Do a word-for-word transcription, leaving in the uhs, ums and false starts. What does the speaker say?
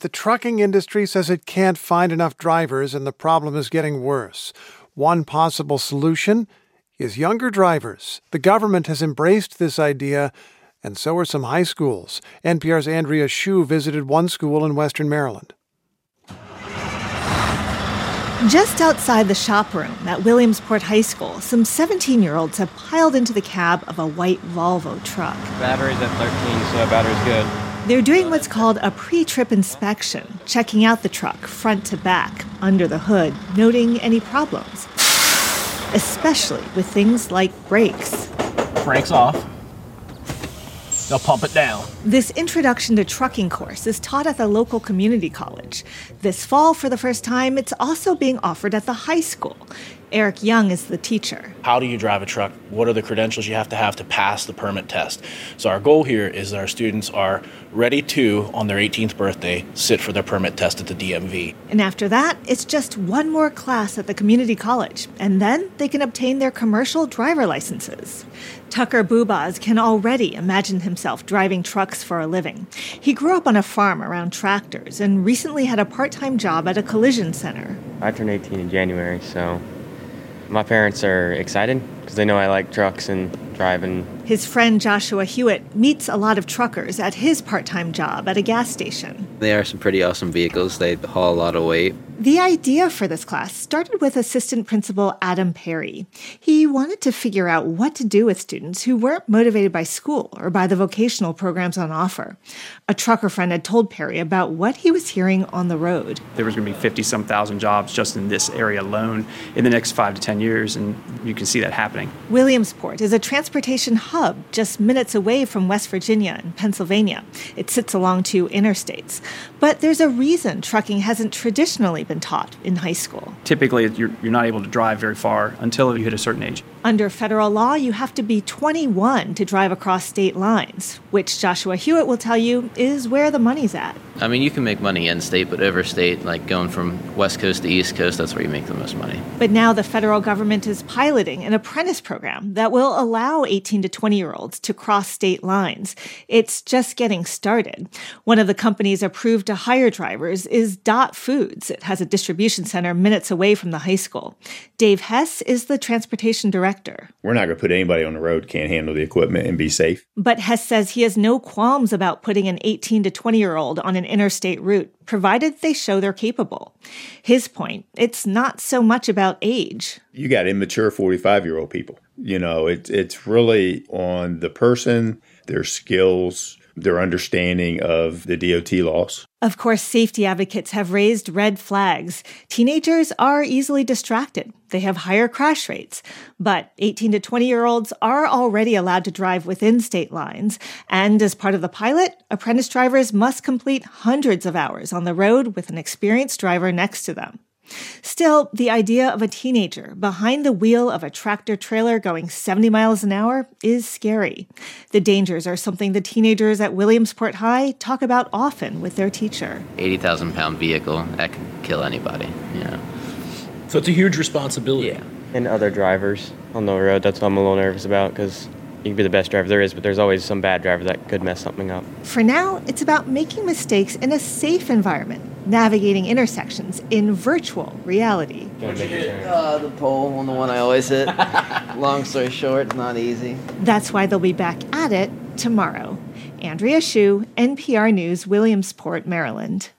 the trucking industry says it can't find enough drivers and the problem is getting worse. One possible solution is younger drivers. The government has embraced this idea, and so are some high schools. N P R's Andrea Hsu visited one school in Western Maryland. Just outside the shop room at Williamsport High School, some seventeen-year-olds have piled into the cab of a white Volvo truck. Battery's at thirteen, so the battery's good. They're doing what's called a pre-trip inspection, checking out the truck front to back, under the hood, noting any problems, especially with things like brakes. Brakes off. They'll pump it down. This introduction to trucking course is taught at the local community college. This fall, for the first time, it's also being offered at the high school. Eric Young is the teacher. How do you drive a truck? What are the credentials you have to have to pass the permit test? So our goal here is that our students are ready to, on their eighteenth birthday, sit for their permit test at the D M V. And after that, it's just one more class at the community college, and then they can obtain their commercial driver licenses. Tucker Bubas can already imagine himself driving trucks for a living. He grew up on a farm around tractors and recently had a part-time job at a collision center. I turned eighteen in January, so my parents are excited because they know I like trucks and driving. His friend Joshua Hewitt meets a lot of truckers at his part-time job at a gas station. They are some pretty awesome vehicles. They haul a lot of weight. The idea for this class started with Assistant Principal Adam Perry. He wanted to figure out what to do with students who weren't motivated by school or by the vocational programs on offer. A trucker friend had told Perry about what he was hearing on the road. There was going to be fifty-some thousand jobs just in this area alone in the next five to ten years, and you can see that happening. Williamsport is a transportation hub just minutes away from West Virginia and Pennsylvania. It sits along two interstates. But there's a reason trucking hasn't traditionally been taught in high school. Typically, you're, you're not able to drive very far until you hit a certain age. Under federal law, you have to be twenty-one to drive across state lines, which Joshua Hewitt will tell you is where the money's at. I mean, you can make money in-state, but over-state, like going from West Coast to East Coast, that's where you make the most money. But now the federal government is piloting an apprentice program that will allow eighteen to twenty-year-olds to cross state lines. It's just getting started. One of the companies approved to hire drivers is Dot Foods. It has a distribution center minutes away from the high school. Dave Hess is the transportation director. We're not going to put anybody on the road who can't handle the equipment and be safe. But Hess says he has no qualms about putting an eighteen to twenty-year-old on an interstate route, provided they show they're capable. His point, it's not so much about age. You got immature forty-five-year-old people. You know, it, it's really on the person, their skills, their understanding of the D O T laws. Of course, safety advocates have raised red flags. Teenagers are easily distracted. They have higher crash rates. But eighteen to twenty-year-olds are already allowed to drive within state lines. And as part of the pilot, apprentice drivers must complete hundreds of hours on the road with an experienced driver next to them. Still, the idea of a teenager behind the wheel of a tractor-trailer going seventy miles an hour is scary. The dangers are something the teenagers at Williamsport High talk about often with their teacher. eighty thousand pound vehicle, that can kill anybody, you know. So it's a huge responsibility. Yeah. And other drivers on the road, that's what I'm a little nervous about, because you can be the best driver there is, but there's always some bad driver that could mess something up. For now, it's about making mistakes in a safe environment, navigating intersections in virtual reality. Uh, the pole on the one I always hit. Long story short, it's not easy. That's why they'll be back at it tomorrow. Andrea Hsu, N P R News, Williamsport, Maryland.